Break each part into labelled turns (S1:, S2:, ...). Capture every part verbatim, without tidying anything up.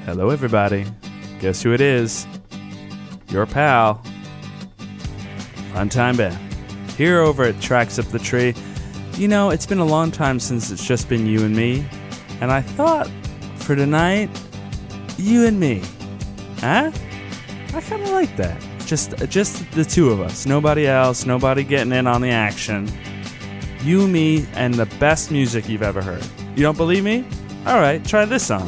S1: Hello, everybody. Guess who it is? Your pal, Funtime Ben, here over at Tracks Up the Tree. You know, it's been a long time since it's just been you and me, and I thought for tonight, you and me. Huh? I kind of like that. Just, just the two of us. Nobody else. Nobody getting in on the action. You, me, and the best music you've ever heard. You don't believe me? All right, try this song.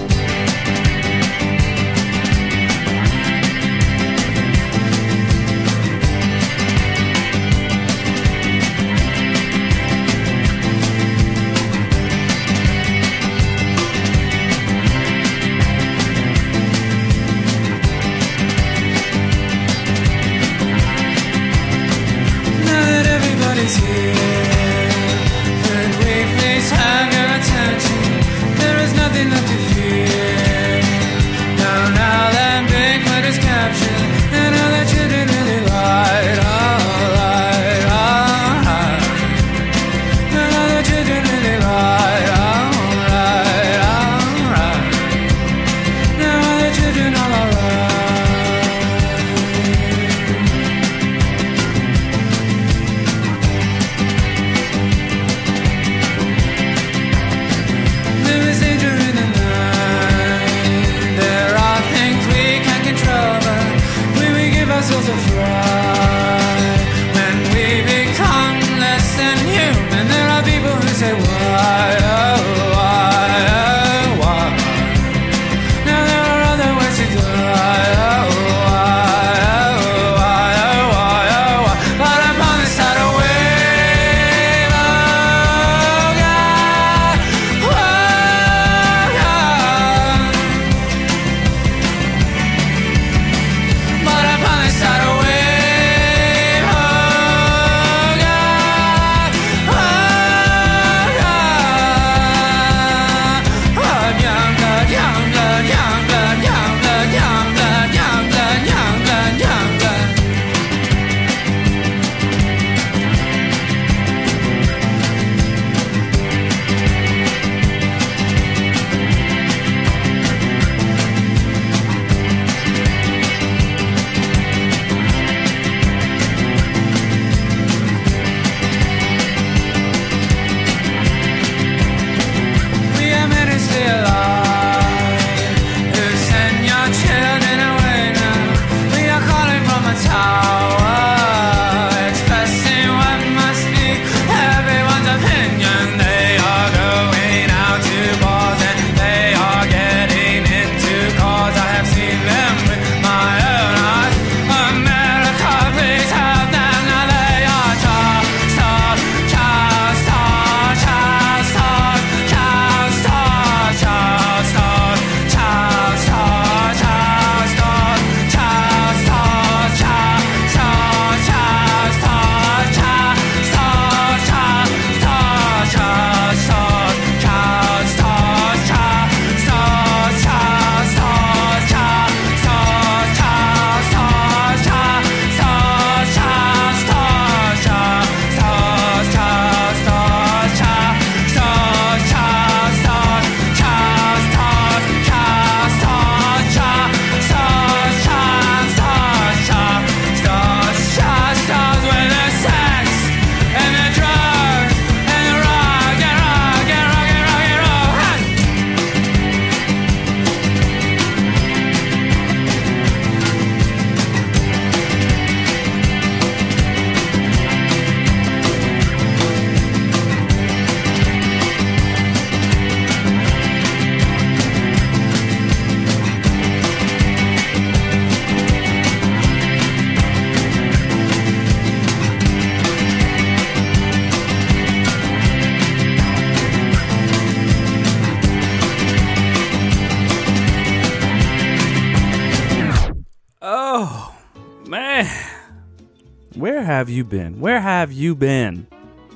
S1: Where have you been? Where have you been?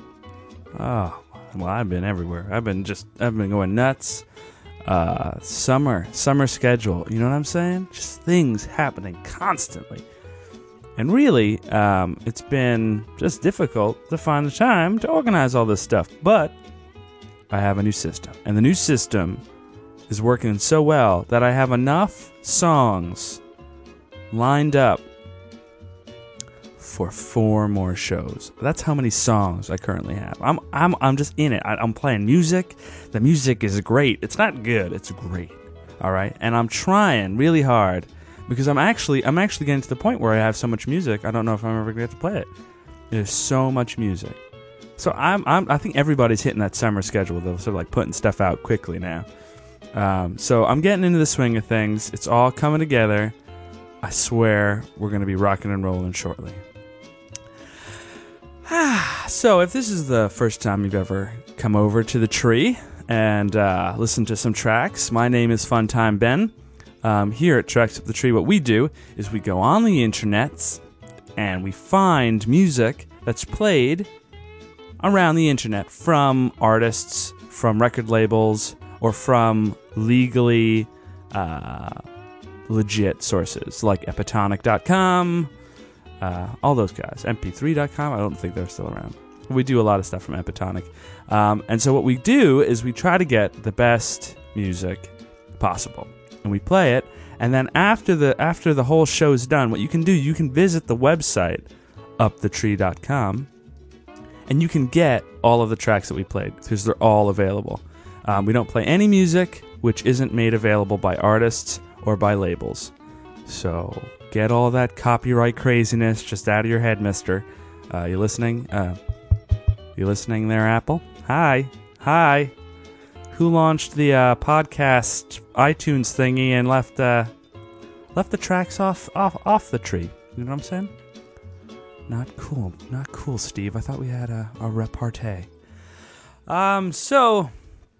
S1: Oh, well, I've been everywhere. I've been just, I've been going nuts. Uh, summer, summer schedule. You know what I'm saying? Just things happening constantly. And really, um, it's been just difficult to find the time to organize all this stuff. But I have a new system. And the new system is working so well that I have enough songs lined up for four more shows. That's how many songs I currently have. I'm I'm I'm just in it. I, I'm playing music. The music is great. It's not good. It's great. All right, and I'm trying really hard because I'm actually I'm actually getting to the point where I have so much music. I don't know if I'm ever going to get to play it. There's so much music. So I'm, I'm I think everybody's hitting that summer schedule. They're sort of like putting stuff out quickly now. Um, so I'm getting into the swing of things. It's all coming together. I swear we're going to be rocking and rolling shortly. So if this is the first time you've ever come over to the tree and uh, listened to some tracks, my name is Funtime Ben. Um, here at Tracks Up the Tree, what we do is we go on the internets and we find music that's played around the internet from artists, from record labels, or from legally uh, legit sources like epitonic dot com, uh, all those guys, M P three dot com. I don't think they're still around. We do a lot of stuff from Epitonic. Um, and so what we do is we try to get the best music possible. And we play it. And then after the after the whole show's done, what you can do, you can visit the website, up the tree dot com, and you can get all of the tracks that we played because they're all available. Um, we don't play any music which isn't made available by artists or by labels. So get all that copyright craziness just out of your head, mister. Uh, you listening? Uh, you listening there, Apple? Hi. Hi. Who launched the uh, podcast iTunes thingy and left uh, left the tracks off, off off the tree? You know what I'm saying? Not cool. Not cool, Steve. I thought we had a, a repartee. Um, so,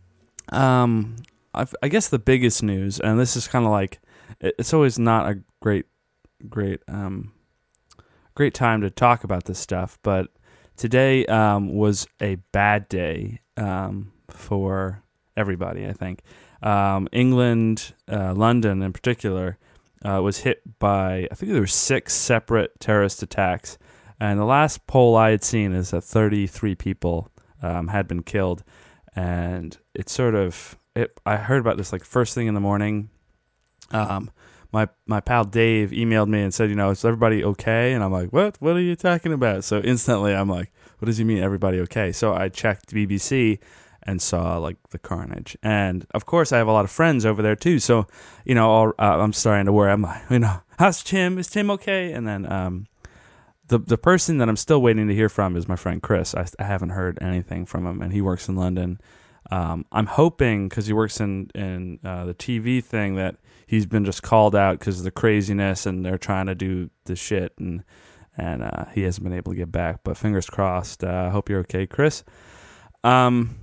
S1: um, I've, I guess the biggest news, and this is kind of like, it's always not a great, great, um, great time to talk about this stuff, but today um, was a bad day um, for everybody, I think. Um, England, uh, London in particular, uh, was hit by, I think there were six separate terrorist attacks. And the last poll I had seen is that thirty-three people um, had been killed. And it's sort of, it, I heard about this like first thing in the morning. Um, my my pal Dave emailed me and said, you know, is everybody okay? And I'm like, what? What are you talking about? So instantly I'm like, what does he mean, everybody okay? So I checked B B C and saw like the carnage. And of course I have a lot of friends over there too. So, you know, all, uh, I'm starting to worry. I'm like, you know, how's Tim? Is Tim okay? And then um, the the person that I'm still waiting to hear from is my friend Chris. I, I haven't heard anything from him, and he works in London. Um, I'm hoping, because he works in, in uh, the T V thing, that he's been just called out because of the craziness and they're trying to do the shit, and and uh, he hasn't been able to get back. But fingers crossed. I uh, hope you're okay, Chris. Um,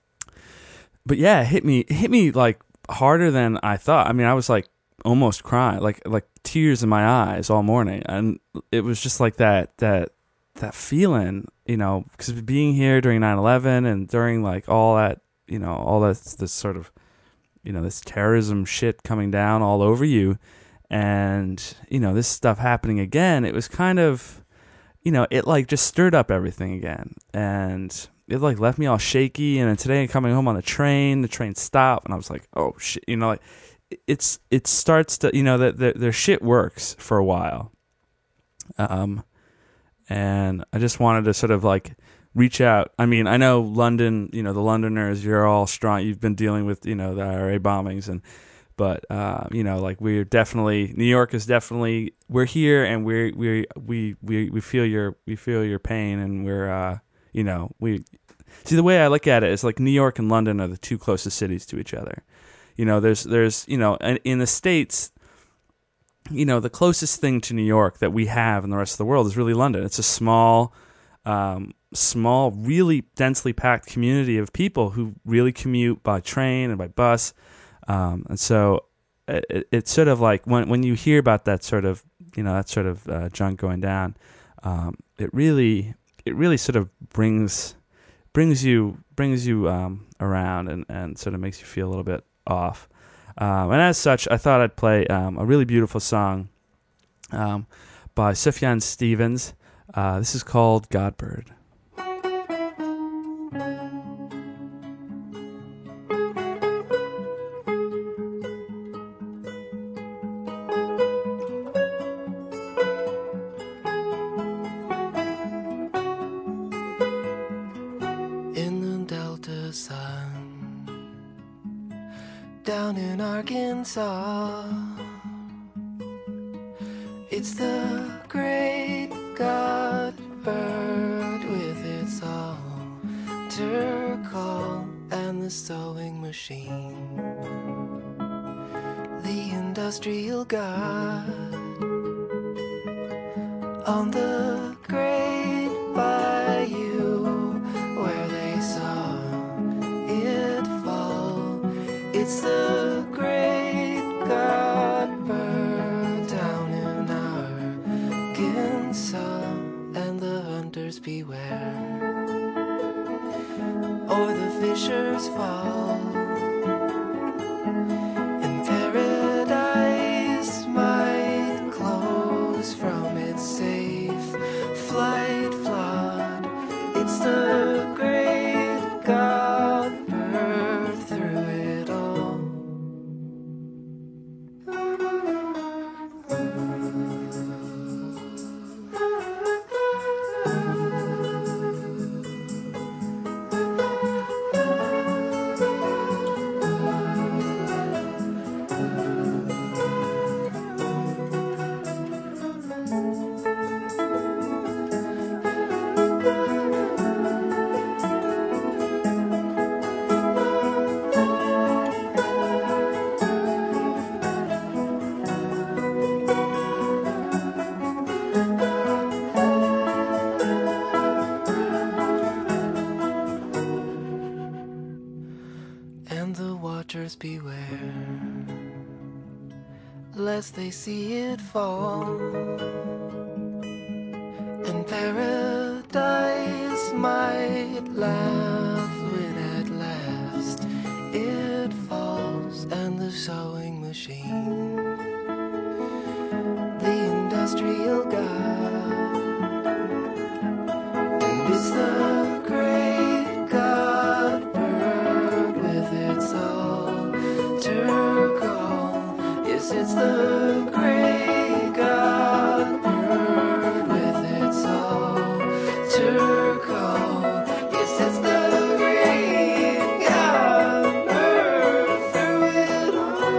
S1: but yeah, it hit me, it hit me like harder than I thought. I mean, I was like almost crying, like like tears in my eyes all morning, and it was just like that that that feeling, you know, because being here during nine eleven and during like all that, you know, all that this sort of, you know, this terrorism shit coming down all over you, and you know, this stuff happening again. It was kind of, you know, it like just stirred up everything again, and it like left me all shaky. And then today, coming home on the train, the train stopped, and I was like, oh shit, you know, like it's it starts to, you know, that the, their shit works for a while. Um, and I just wanted to sort of like reach out. I mean, I know London, you know, the Londoners, you're all strong. You've been dealing with, you know, the I R A bombings, and but uh, you know, like we're definitely, New York is definitely, we're here, and we're we we we we feel your we feel your pain, and we're uh, you know, we see, the way I look at it is like New York and London are the two closest cities to each other. You know, there's there's you know, in the States, you know, the closest thing to New York that we have in the rest of the world is really London. It's a small, um, small, really densely packed community of people who really commute by train and by bus. Um, and so it, it's sort of like when when you hear about that sort of, you know, that sort of uh, junk going down, um, it really it really sort of brings brings you brings you um, around, and, and sort of makes you feel a little bit off. Um, and as such, I thought I'd play um, a really beautiful song um, by Sufjan Stevens. Uh, this is called Godbird.
S2: down in Arkansas. It's the great God bird with its altar call and the sewing machine. The industrial God on the great bayou where they saw it fall. It's the great God bird down in Arkansas, and the hunters beware, or the fishers fall. And paradise might close from its safe flight flood. It's the great God bird through it all. And the watchers beware, lest they see it fall. And paradise might laugh when at last it falls. And the sewing machine, the industrial God, and it's the great God bird with its altar call. Yes, it's the great God bird with its altar call. Yes, it's the great God bird through it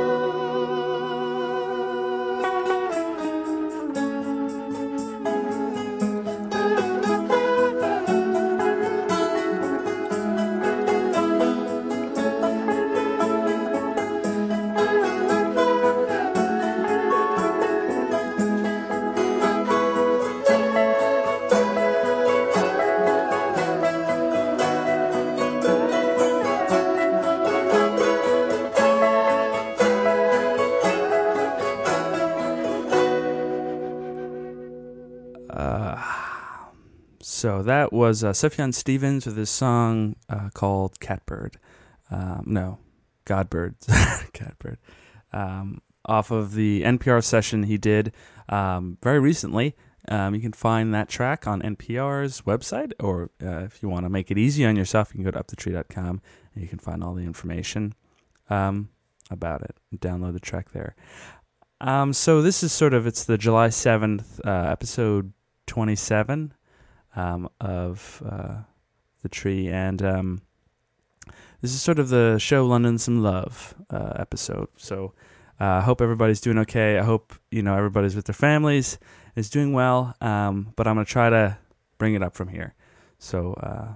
S1: So that was uh, Sufjan Stevens with his song uh, called Catbird. Um, no, Godbird. Catbird. Um, off of the N P R session he did um, very recently. Um, you can find that track on N P R's website, or uh, if you want to make it easy on yourself, you can go to up the tree dot com and you can find all the information um, about it and download the track there. Um, so this is sort of, it's the July seventh, uh, episode twenty-seven. Um, of uh, the tree, and um, this is sort of the show London Some Love uh, episode. So I uh, hope everybody's doing okay. I hope, you know, everybody's with their families, is doing well, um, but I'm going to try to bring it up from here. So uh,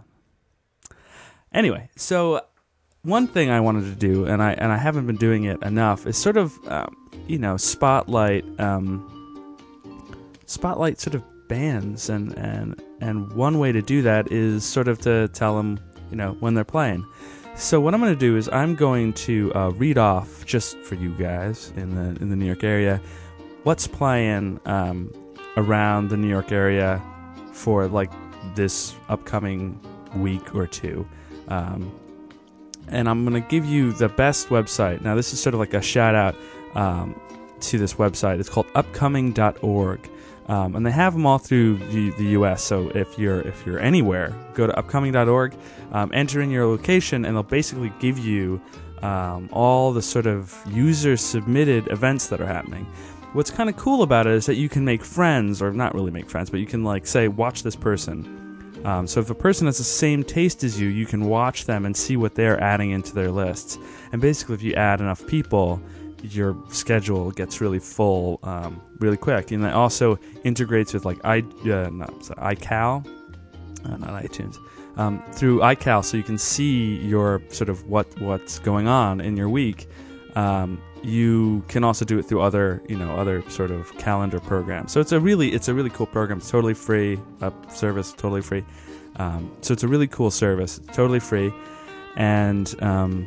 S1: anyway, so one thing I wanted to do, and I and I haven't been doing it enough, is sort of, um, you know, spotlight, um, spotlight sort of bands, and, and and one way to do that is sort of to tell them, you know, when they're playing. So what I'm going to do is I'm going to uh, read off, just for you guys in the in the New York area, what's playing um, around the New York area for like this upcoming week or two. Um, and I'm going to give you the best website. Now this is sort of like a shout out um, to this website. It's called upcoming dot org. Um, and they have them all through the, the U S. So if you're if you're anywhere, go to upcoming dot org, um, enter in your location, and they'll basically give you um, all the sort of user-submitted events that are happening. What's kind of cool about it is that you can make friends, or not really make friends, but you can like say, watch this person, Um, so if a person has the same taste as you, you can watch them and see what they're adding into their lists. And basically, if you add enough people, your schedule gets really full um, really quick. And it also integrates with like I, uh, no, sorry, iCal, uh, not iTunes, um, through iCal, so you can see your sort of what what's going on in your week. Um, you can also do it through other, you know, other sort of calendar programs. So it's a really, it's a really cool program. It's totally free, uh, service, totally free. Um, so it's a really cool service, it's totally free. And um,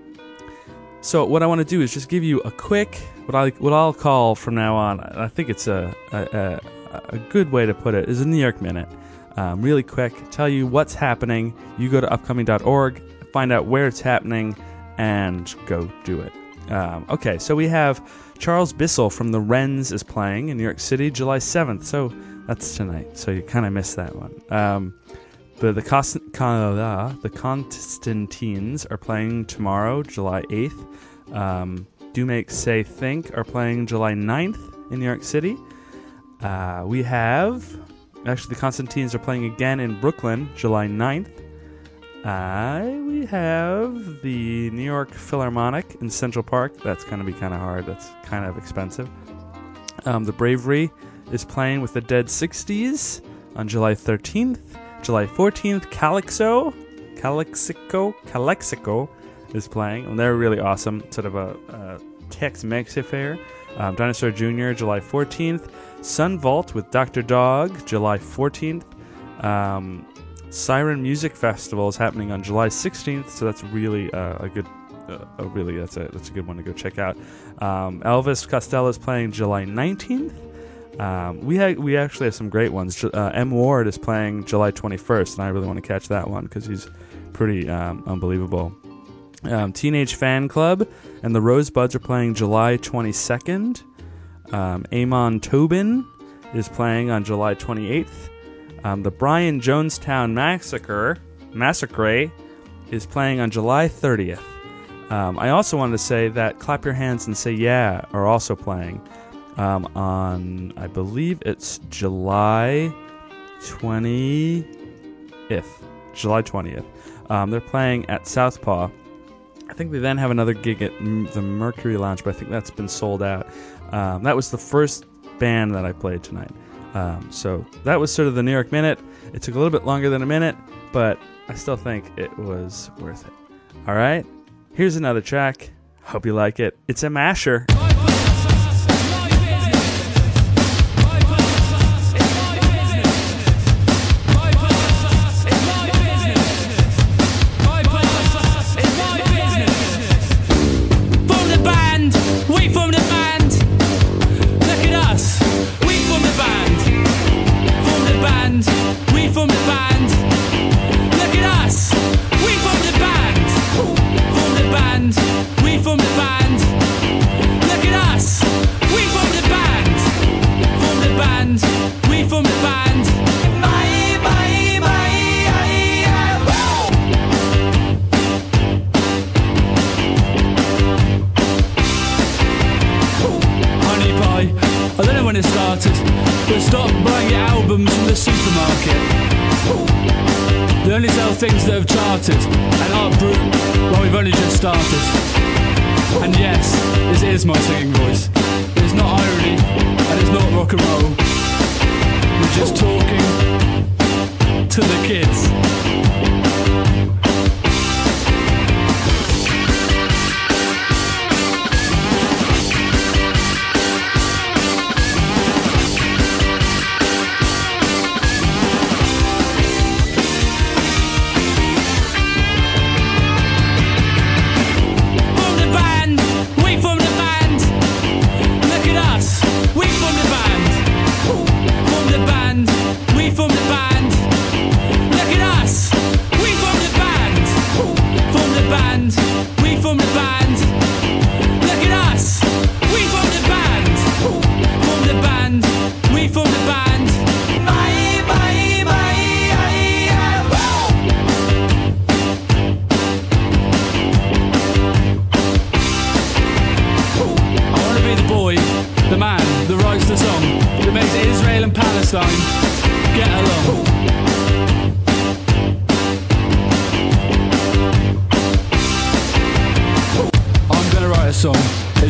S1: so what I want to do is just give you a quick, what I what I'll call from now on, I think it's a a, a good way to put it, is a New York Minute. Um, really quick, tell you what's happening. You go to upcoming dot org, find out where it's happening, and go do it. Um, okay, so we have Charles Bissell from the Wrens is playing in New York City, July seventh. So that's tonight. So you kind of missed that one. Um, the the, Cost- Con- uh, the Constantines are playing tomorrow, July eighth. Um, Do Make Say Think are playing July ninth in New York City. Uh, we have... Actually, the Constantines are playing again in Brooklyn, July ninth. Uh, we have the New York Philharmonic in Central Park. That's going to be kind of hard. That's kind of expensive. Um, the Bravery is playing with the Dead sixties on July thirteenth. July fourteenth, Calixo, Calexico, Calexico is playing. And they're really awesome. Sort of a, a Tex-Mex affair. Um, Dinosaur Junior, July fourteenth. Sun Vault with Doctor Dog, July fourteenth. Um... Siren Music Festival is happening on July sixteenth, so that's really uh, a good, uh, a really that's a that's a good one to go check out. Um, Elvis Costello is playing July nineteenth. Um, we ha- we actually have some great ones. Uh, M. Ward is playing July twenty-first, and I really want to catch that one because he's pretty um, unbelievable. Um, Teenage Fan Club and the Rosebuds are playing July twenty-second. Um, Amon Tobin is playing on July twenty-eighth. Um, the Brian Jonestown Massacre Massacre is playing on July thirtieth. Um, I also wanted to say that Clap Your Hands and Say Yeah are also playing um, on, I believe it's July twentieth. July twentieth. Um, they're playing at Southpaw. I think they then have another gig at M- the Mercury Lounge, but I think that's been sold out. Um, that was the first band that I played tonight. Um, so that was sort of the New York Minute. It took a little bit longer than a minute, but I still think it was worth it. All right, here's another track. Hope you like it. It's a masher.
S3: Things that have charted and Art Brut, well, we've only just started. And yes, this is my singing voice. It's not irony and it's not rock and roll. We're just talking to the kids. Palestine, get along.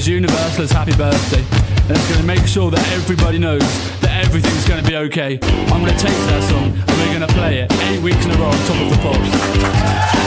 S3: as universal as happy birthday. And it's going to make sure that everybody knows that everything's going to be okay. I'm going to take that song and we're going to play it eight weeks in a row on Top of the Pops.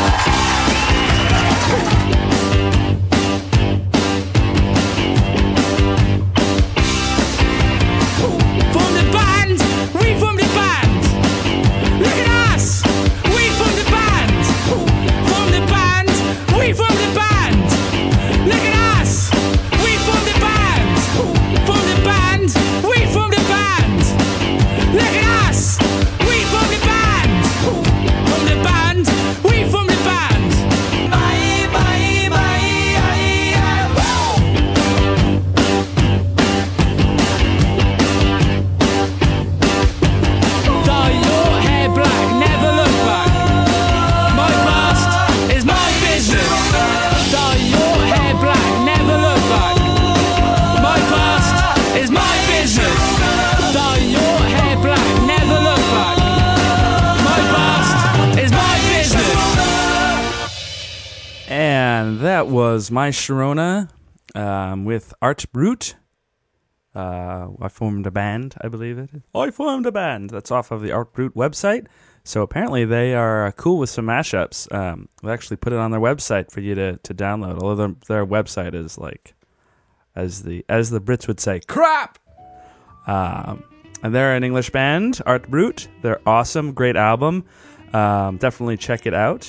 S1: That was My Sharona um, with Art Brut. Uh, I formed a band, I believe it is. I formed a band. That's off of the Art Brut website. So apparently they are cool with some mashups. Um, they actually put it on their website for you to, to download. Although their, their website is like, as the as the Brits would say, crap. Um, and they're an English band, Art Brut. They're awesome, great album. Um, definitely check it out.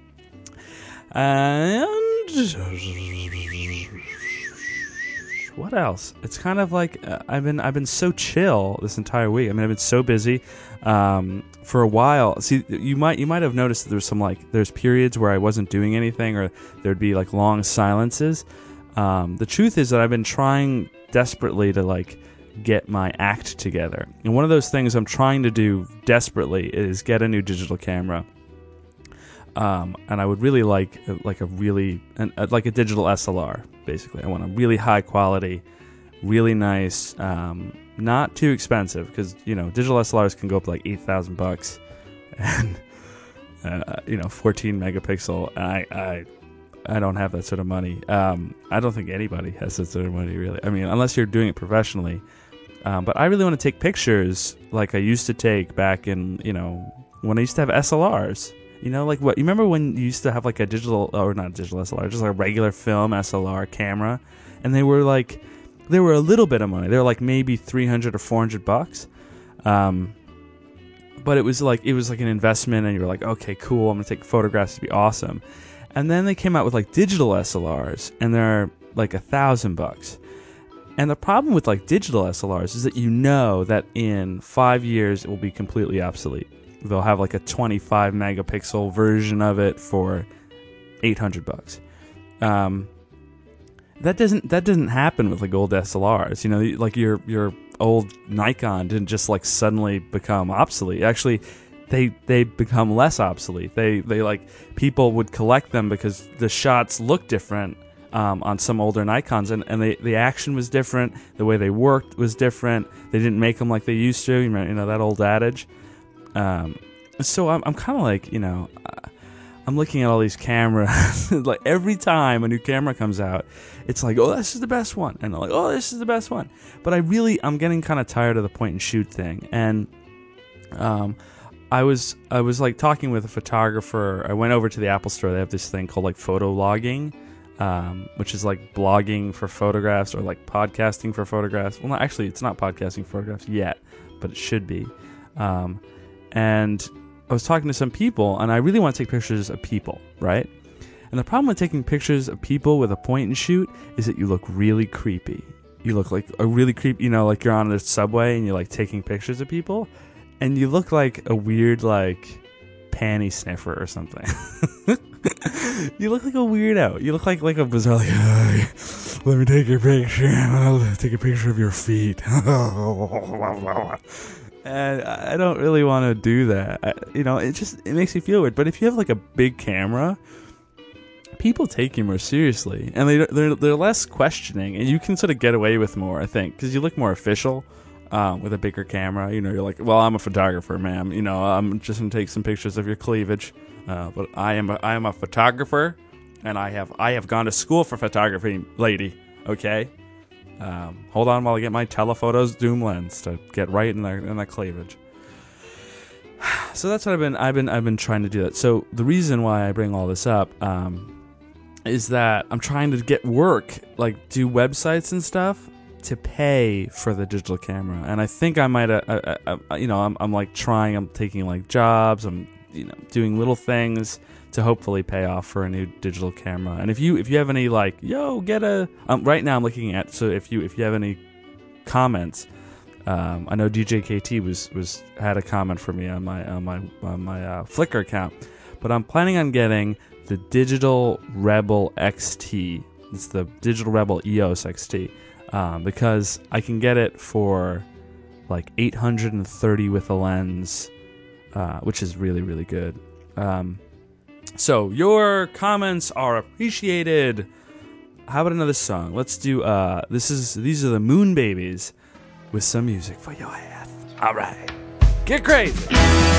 S1: And what else? It's kind of like uh, I've been I've been so chill this entire week. I mean, I've been so busy um, for a while. See, you might you might have noticed that there's some like there's periods where I wasn't doing anything, or there'd be like long silences. Um, the truth is that I've been trying desperately to like get my act together, and one of those things I'm trying to do desperately is get a new digital camera. Um, and I would really like like a really an, like a digital S L R. Basically, I want a really high quality, really nice, um, not too expensive, because you know digital S L Rs can go up to like eight thousand bucks, and uh, you know fourteen megapixel. I I I don't have that sort of money. Um, I don't think anybody has that sort of money, really. I mean, unless you're doing it professionally. Um, but I really want to take pictures like I used to take back in you know when I used to have S L Rs. You know, like what? You remember when you used to have like a digital, or not digital S L R, just like a regular film S L R camera, and they were like, they were a little bit of money. They were like maybe three hundred or four hundred bucks, um, but it was like it was like an investment, and you were like, okay, cool, I'm gonna take photographs to be awesome. And then they came out with like digital S L Rs, and they're like a thousand bucks. And the problem with like digital S L Rs is that you know that in five years it will be completely obsolete. They'll have like a twenty-five megapixel version of it for eight hundred bucks. Um, that doesn't that doesn't happen with like old S L Rs. You know, like your your old Nikon didn't just like suddenly become obsolete. Actually, they they become less obsolete. They they like people would collect them because the shots look different um, on some older Nikons, and and they, the action was different. The way they worked was different. They didn't make them like they used to. You know, you know that old adage. Um, so I'm, I'm kind of like, you know, uh, I'm looking at all these cameras. Like every time a new camera comes out, it's like, oh, this is the best one, and I'm like, oh, this is the best one. But I really, I'm getting kind of tired of the point and shoot thing. And um, I was, I was like talking with a photographer. I went over to the Apple Store. They have this thing called like photo logging, um, which is like blogging for photographs, or like podcasting for photographs. Well, not actually, it's not podcasting for photographs yet, but it should be. Um, And I was talking to some people, and I really want to take pictures of people, right? And the problem with taking pictures of people with a point and shoot is that you look really creepy. You look like a really creepy, you know, like you're on the subway and you're like taking pictures of people, and you look like a weird like panty sniffer or something. You look like a weirdo. You look like like a bizarre, like, hey, let me take your picture. I'll take a picture of your feet. And I don't really want to do that. I, you know, it just it makes me feel weird. But if you have like a big camera, people take you more seriously, and they they're they're less questioning, and you can sort of get away with more, I think, because you look more official um, with a bigger camera. You know, you're like, well, I'm a photographer, ma'am. You know, I'm just gonna take some pictures of your cleavage, uh, but I am a, I am a photographer, and I have I have gone to school for photography, lady. Okay. Um, hold on while I get my telephoto zoom lens to get right in that in that cleavage. So that's what I've been I've been I've been trying to do that. So the reason why I bring all this up um, is that I'm trying to get work, like do websites and stuff, to pay for the digital camera. And I think I might, uh, uh, uh, you know, I'm I'm like trying. I'm taking like jobs. I'm you know doing little things to hopefully pay off for a new digital camera. And if you if you have any like yo get a um, right now I'm looking at so if you if you have any comments, um, I know D J K T was was had a comment for me on my on my on my uh, Flickr account, but I'm planning on getting the Digital Rebel X T. It's the Digital Rebel E O S X T um, because I can get it for like eight hundred thirty with a lens, uh, which is really really good. Um, So, your comments are appreciated. How about another song? Let's do, uh, this is, these are the Moon Babies with some music for your ass. All right. Get crazy.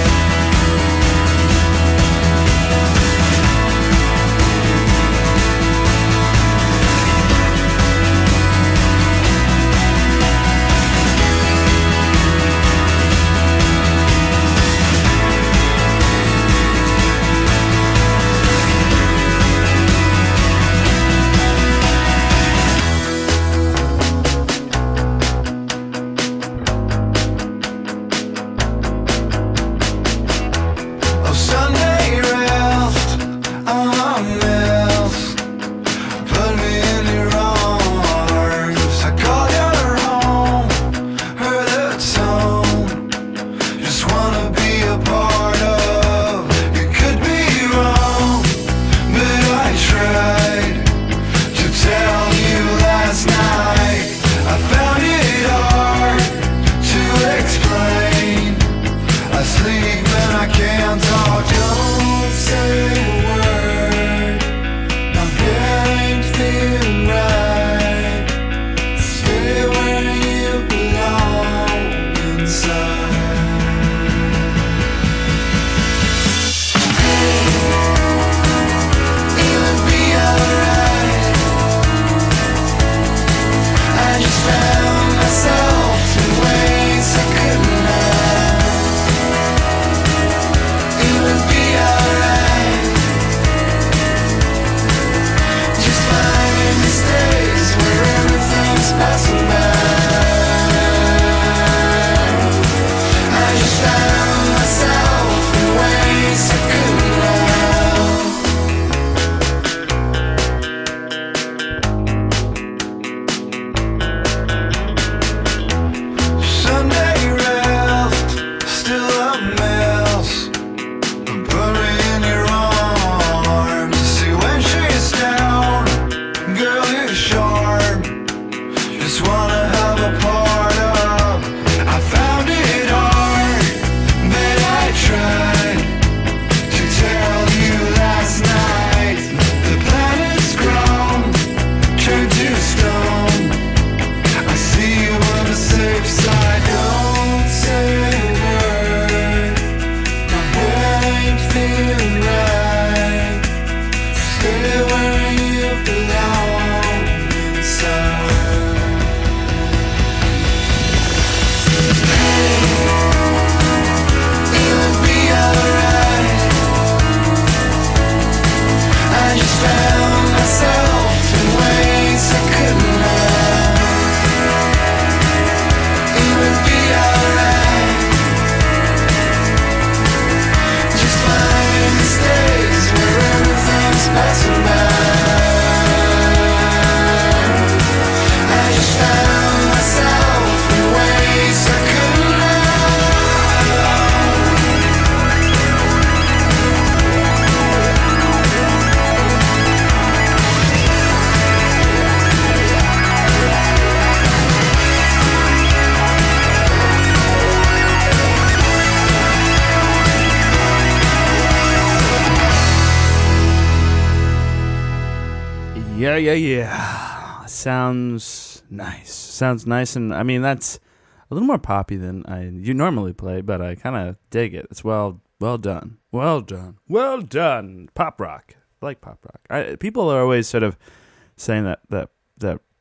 S1: Yeah, yeah, yeah. Sounds nice. Sounds nice, and I mean that's a little more poppy than I you normally play, but I kind of dig it. It's well, well done, well done, well done. Pop rock, I like pop rock. I, people are always sort of saying that that that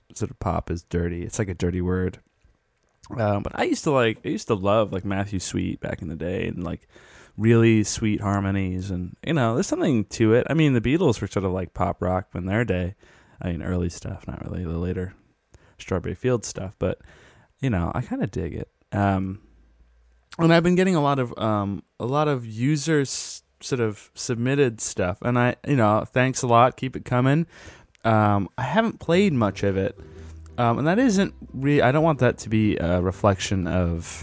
S1: sort of pop is dirty. It's like a dirty word. Um, but I used to like, I used to love like Matthew Sweet back in the day, and like really sweet harmonies, and you know, there's something to it. I mean, the Beatles were sort of like pop rock in their day. I mean, early stuff, not really the later Strawberry Fields stuff, but you know, I kind of dig it. Um, and I've been getting a lot of um, a lot of users sort of submitted stuff, and I, you know, thanks a lot. Keep it coming. Um, I haven't played much of it, um, and that isn't re- I don't want that to be a reflection of,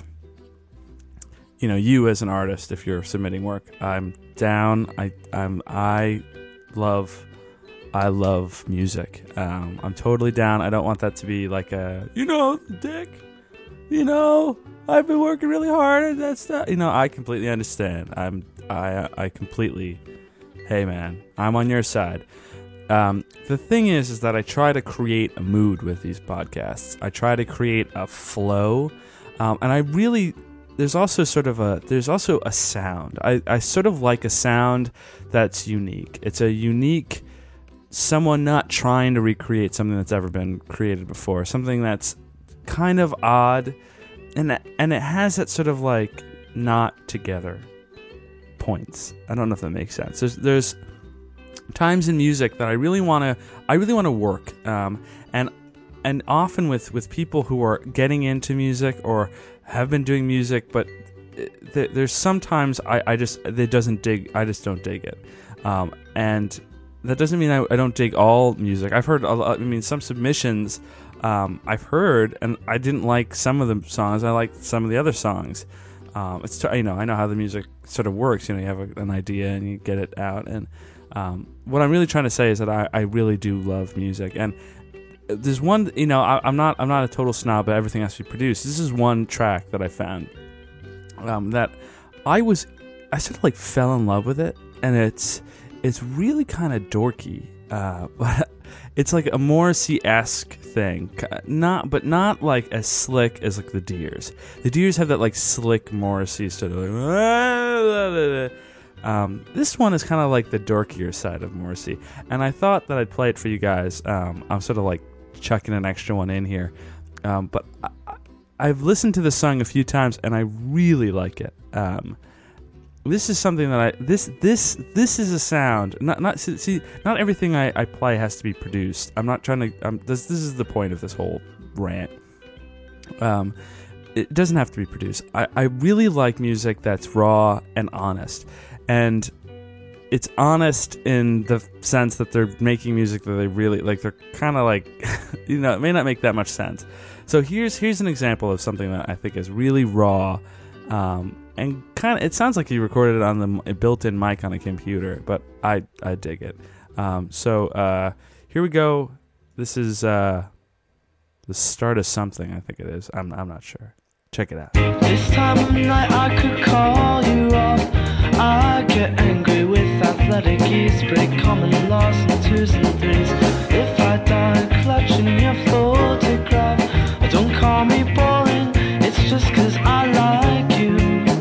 S1: you know, you as an artist. If you're submitting work, I'm down. I I'm I love. I love music. Um, I'm totally down. I don't want that to be like a, you know, dick, you know, I've been working really hard and that's that. You know, I completely understand. I'm, I, I completely, hey man, I'm on your side. Um, the thing is, is that I try to create a mood with these podcasts. I try to create a flow. Um, and I really, there's also sort of a, there's also a sound. I, I sort of like a sound that's unique. It's a unique, someone not trying to recreate something that's ever been created before, something that's kind of odd, and and it has that sort of like not together points. I don't know if that makes sense. There's there's times in music that I really want to I really want to work, um, and and often with with people who are getting into music or have been doing music, but th- there's sometimes I I just it doesn't dig I just don't dig it, um, and that doesn't mean I, I don't dig all music. I've heard, a lot, I mean, some submissions um, I've heard, and I didn't like some of the songs. I liked some of the other songs. Um, it's you know I know how the music sort of works. You know, you have a, an idea and you get it out. And um, what I'm really trying to say is that I, I really do love music. And there's one, you know, I, I'm not I'm not a total snob, but everything has to be produced. This is one track that I found um, that I was I sort of like fell in love with it, and it's. It's really kind of dorky, uh, but it's like a Morrissey-esque thing. Not, but not like as slick as like the Deers. The Deers have that like slick Morrissey sort of like. Um, this one is kind of like the dorkier side of Morrissey, and I thought that I'd play it for you guys. Um, I'm sort of like chucking an extra one in here, um, but I, I've listened to this song a few times, and I really like it. Um, This is something that I this this this is a sound. Not not see not everything I, I play has to be produced. I'm not trying to. Um, this this is the point of this whole rant. Um, it doesn't have to be produced. I, I really like music that's raw and honest, and it's honest in the sense that they're making music that they really like. They're kind of like, you know, it may not make that much sense. So here's here's an example of something that I think is really raw. Um, And kind of, it sounds like he recorded it on the a built-in mic on a computer, but I I dig it. Um, so uh, here we go. This is uh, the start of something. I think it is. I'm I'm not sure. Check it out.
S2: This time of night I could call you off. I get angry with athletic ease, break common laws and twos and threes. If I die clutching your photograph, don't call me boring. It's just 'cause I like you.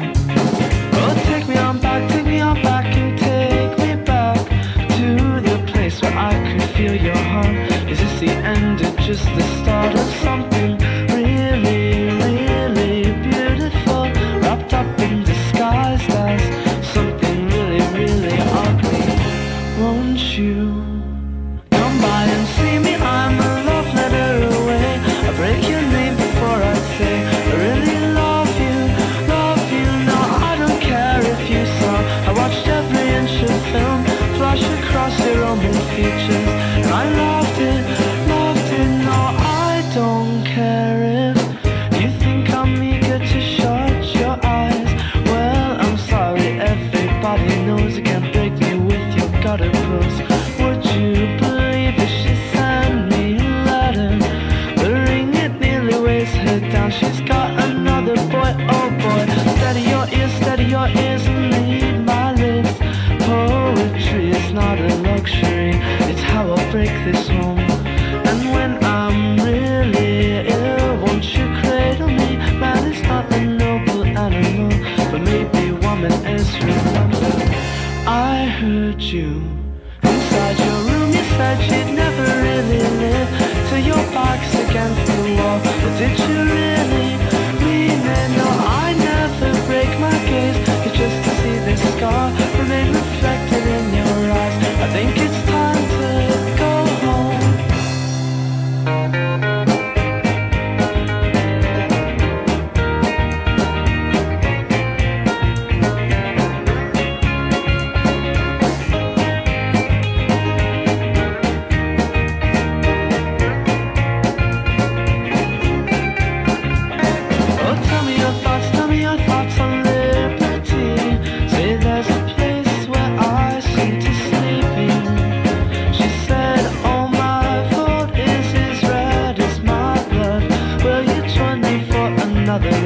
S2: Oh, take me on back, take me on back, and take me back to the place where I could feel your heart. Is this the end or just the start of something really, really beautiful, wrapped up in disguise as something really, really ugly? Won't you come by and see me? I'm a love letter away. I break your name before I say I really love you, love you. No, I don't care if you saw. I watched every inch of film flash across your Roman features, and I loved it, loved it. No, I don't care if you think I'm eager to shut your eyes. Well, I'm sorry, everybody knows you can't break me with your gutter pose. Would you believe if she sent me a letter? The ring, it nearly weighs her down. She's got another boy, oh boy. Steady your ears, steady your ears, and read my lips. Poetry is not a luxury, it's how I break this home. And when I'm really ill, won't you cradle me? Man is not a noble animal, but maybe woman is. Remember, I heard you inside your room. You said you'd never really live till your back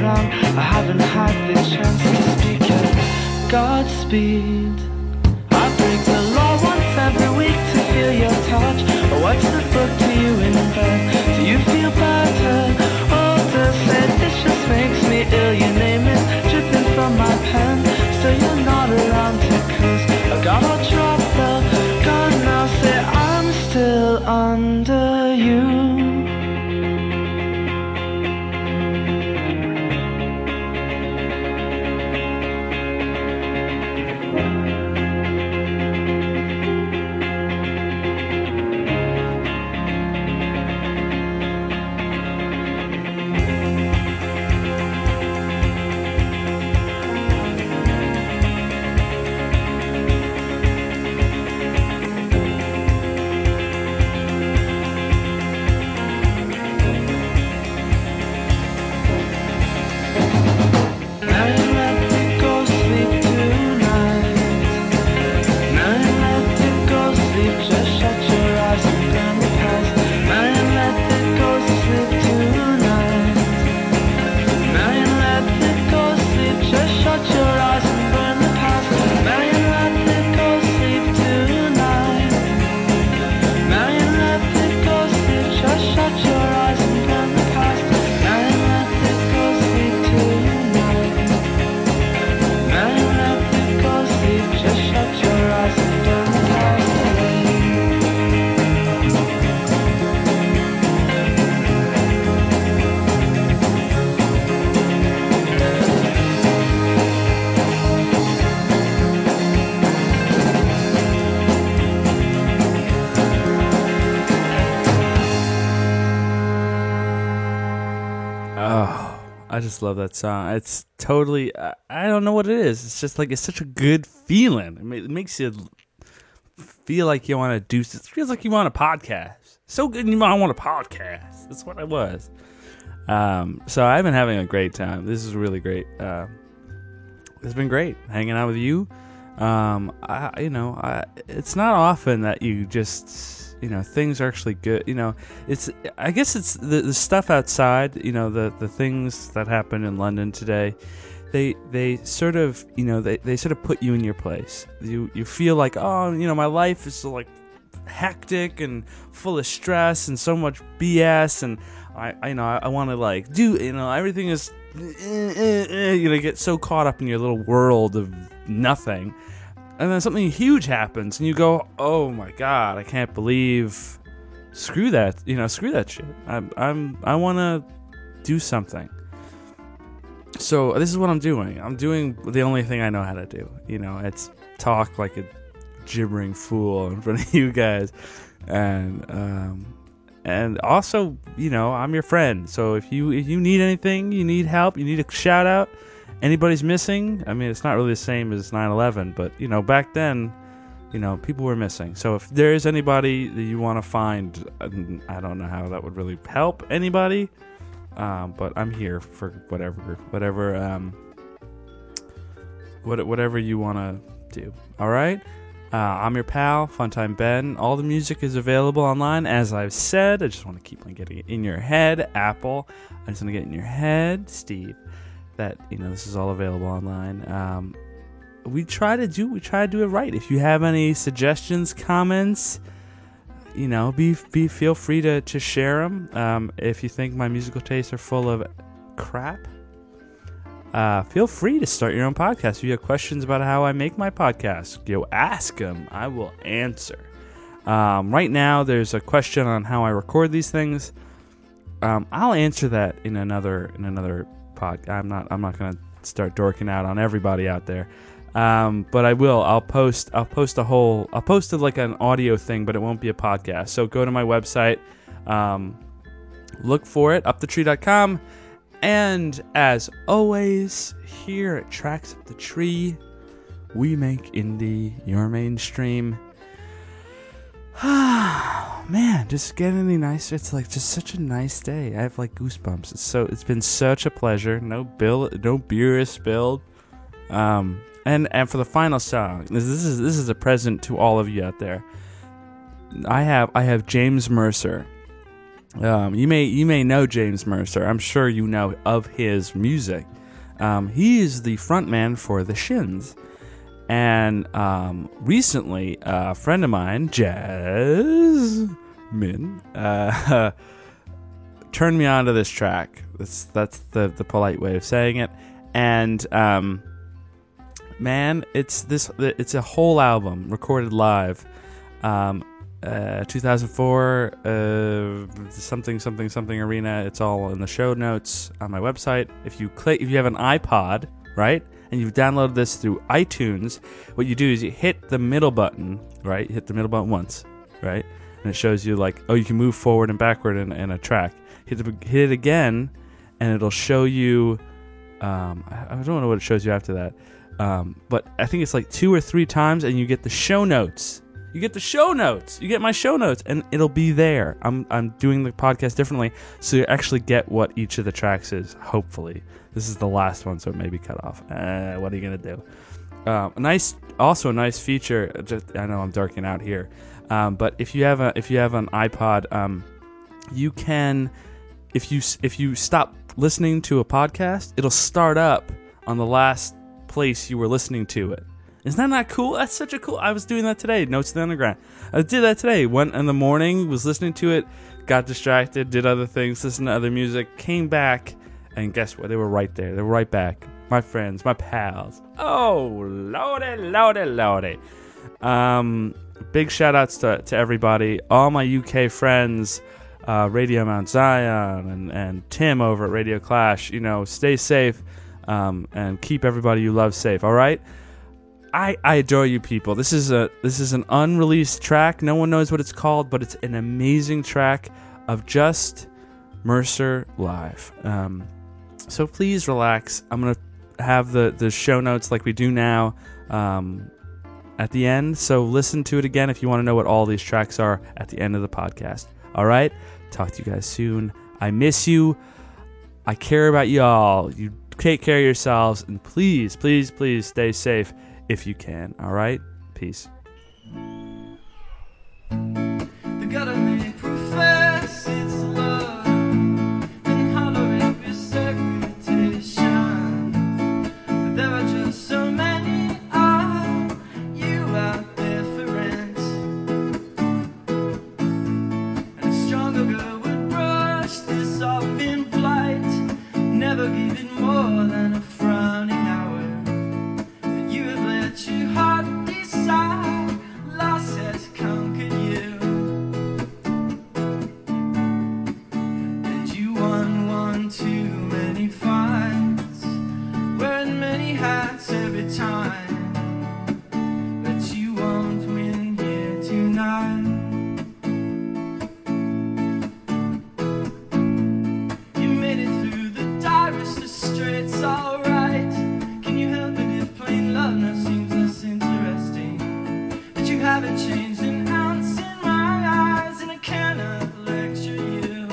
S2: long. I haven't had the chance to speak yet. Godspeed. I break the law once every week to feel your touch. Or what's the book to you in bed? Do you feel better? Oh, the said this just makes me ill. Your name is dripping from my pen. So you're not around to cause I got all dropped the gun now. Say I'm still under you.
S1: I just love that song. It's totally, I, I don't know what it is. It's just like, it's such a good feeling. It, ma- it makes you feel like you want to do, it feels like you want a podcast. So good you might want a podcast. That's what it was. Um, so I've been having a great time. This is really great. Uh, it's been great hanging out with you. Um, I, you know, I, it's not often that you just, you know, things are actually good. You know, it's, I guess it's the, the stuff outside, you know, the, the things that happened in London today, they, they sort of, you know, they, they sort of put you in your place. You, you feel like, oh, you know, my life is so like hectic and full of stress and so much B S. And I, I you know, I, I want to like do, you know, everything is, eh, eh, eh, you know, get so caught up in your little world of nothing. And then something huge happens, and you go, "Oh my God, I can't believe, screw that, you know, screw that shit. I'm, I'm, I want to do something." So this is what I'm doing. I'm doing the only thing I know how to do. You know, it's talk like a gibbering fool in front of you guys, and um, and also, you know, I'm your friend. So if you if you need anything, you need help, you need a shout out. Anybody's missing? I mean, it's not really the same as nine eleven, but, you know, back then, you know, people were missing. So if there is anybody that you want to find, I don't know how that would really help anybody, um, but I'm here for whatever, whatever, um, what, whatever you want to do. All right? Uh, I'm your pal, Funtime Ben. All the music is available online, as I've said. I just want to keep on getting it in your head. Apple, I just want to get it in your head. Steve. That, you know, this is all available online. Um, we try to do we try to do it right. If you have any suggestions, comments, you know, be be feel free to to share them. Um, if you think my musical tastes are full of crap, uh, feel free to start your own podcast. If you have questions about how I make my podcast, you know, ask them. I will answer. Um, right now, there's a question on how I record these things. Um, I'll answer that in another in another. Pod. I'm not. I'm not going to start dorking out on everybody out there, um, but I will. I'll post. I'll post a whole. I'll post it like an audio thing, but it won't be a podcast. So go to my website, um, look for it, up the tree dot com, and as always, here at Tracks Up the Tree, we make indie your mainstream. Man, just get any nicer. It's like just such a nice day. I have like goosebumps. It's so it's been such a pleasure. No bill, no beer is spilled. Um, and and for the final song, this, this is this is a present to all of you out there. I have I have James Mercer. Um, you may you may know James Mercer. I'm sure you know of his music. Um, he is the frontman for The Shins. And um, recently, uh, a friend of mine, Jasmine, uh, turned me on to this track. That's that's the, the polite way of saying it. And um, man, it's this it's a whole album recorded live. Um, uh, two thousand four, uh, something something something arena. It's all in the show notes on my website. If you click, if you have an iPod, right, and you've downloaded this through iTunes, what you do is you hit the middle button, right? You hit the middle button once, right, and it shows you like, oh, you can move forward and backward in, in a track. Hit the, hit it again, and it'll show you. Um, I, I don't know what it shows you after that, um, but I think it's like two or three times, and you get the show notes. You get the show notes. You get my show notes, and it'll be there. I'm I'm doing the podcast differently, so you actually get what each of the tracks is. Hopefully, this is the last one, so it may be cut off. Uh, what are you gonna do? Um, a nice, also a nice feature. Just, I know I'm darking out here, um, but if you have a if you have an iPod, um, you can if you if you stop listening to a podcast, it'll start up on the last place you were listening to it. Isn't that not cool? That's such a cool... I was doing that today, Notes of the Underground. I did that today. Went in the morning, was listening to it, got distracted, did other things, listened to other music, came back, and guess what? They were right there. They were right back. My friends, my pals. Oh, lordy, lordy, lordy. Um, big shout-outs to, to everybody. All my U K friends, uh, Radio Mount Zion, and, and Tim over at Radio Clash. You know, stay safe, um, and keep everybody you love safe, all right? I, I adore you people. This is a this is an unreleased track. No one knows what it's called, but it's an amazing track of just Mercer live. Um, so please relax. I'm gonna have the, the show notes like we do now um, at the end. So listen to it again if you want to know what all these tracks are at the end of the podcast. All right. Talk to you guys soon. I miss you. I care about y'all. You take care of yourselves, and please, please, please stay safe. If you can, all right? Peace.
S2: The government profess its love and hollow up its reputation. But there are just so many of you out there for rent. And a stronger girl would brush this off in flight, never give it more than a frowning hour. Your heart decide, loss has conquered you, and you won one too many fights, wearing many hats every time, but you won't win here tonight. You made it through the direst of straits, alright. Can you help it if plain love now seems interesting? But you haven't changed an ounce in my eyes, and I cannot lecture you.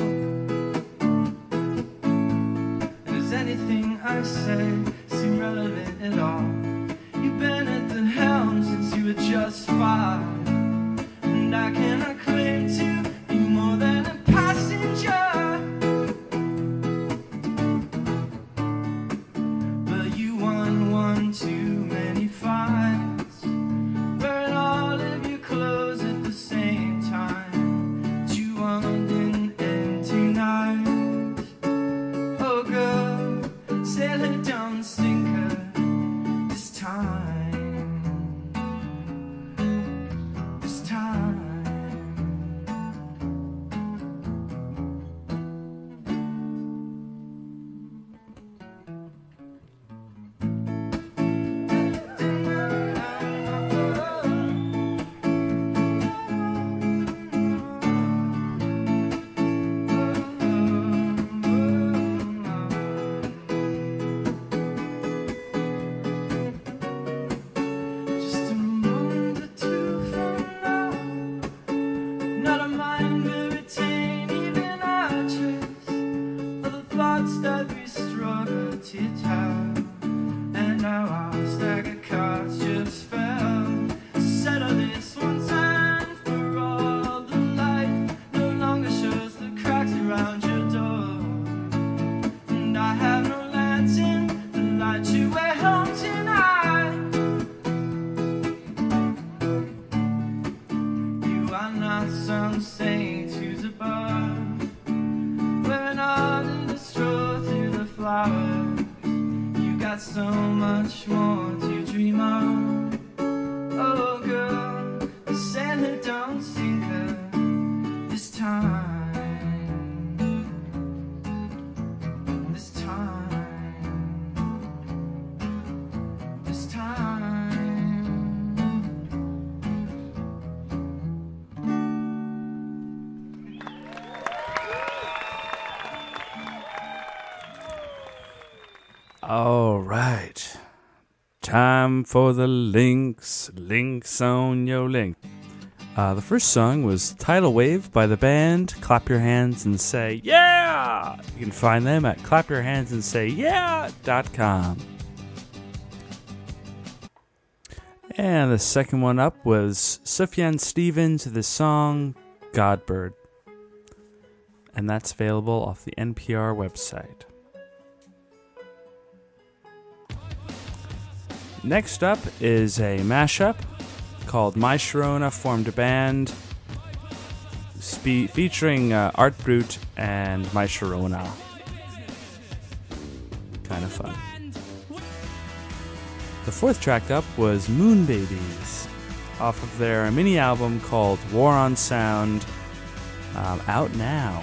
S2: And does anything I say seem relevant at all? You've been at the helm since you were just five, and I cannot claim to be more than a passenger. But you won one too many fights, wearing all of your clothes at the same time. But you won't end tonight. Oh girl, sail it down, sinker this time. This time. Just a moment or two from now, not a mind will retain even a trace of the thoughts that we struggled to tell. And now our staggered cards just fell. Settle this once and for all. The light no longer shows the cracks. got so much more to dream of. Oh girl, Santa don't sink her this time. This time. This time.
S1: All right. Time for the links. Links on your link. Uh, the first song was Tidal Wave by the band Clap Your Hands and Say Yeah! You can find them at clap your hands and say yeah dot com. And the second one up was Sufjan Stevens with the song Godbird. And that's available off the N P R website. Next up is a mashup called My Sharona Formed a Band spe- featuring uh, Art Brut and My Sharona. Kind of fun. The fourth track up was Moon Babies off of their mini album called War on Sound, um, out now.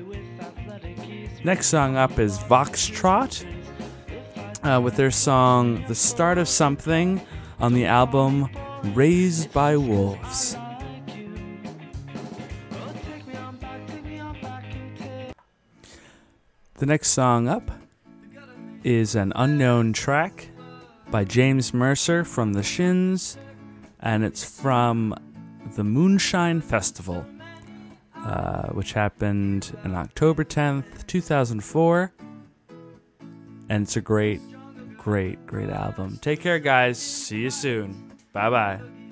S1: Next song up is Voxtrot uh, with their song The Start of Something on the album Raised by Wolves. The next song up is an unknown track by James Mercer from The Shins, and it's from the Moonshine Festival, uh, which happened on October tenth, two thousand four, and it's a great, great, great album. Take care, guys. See you soon. Bye-bye.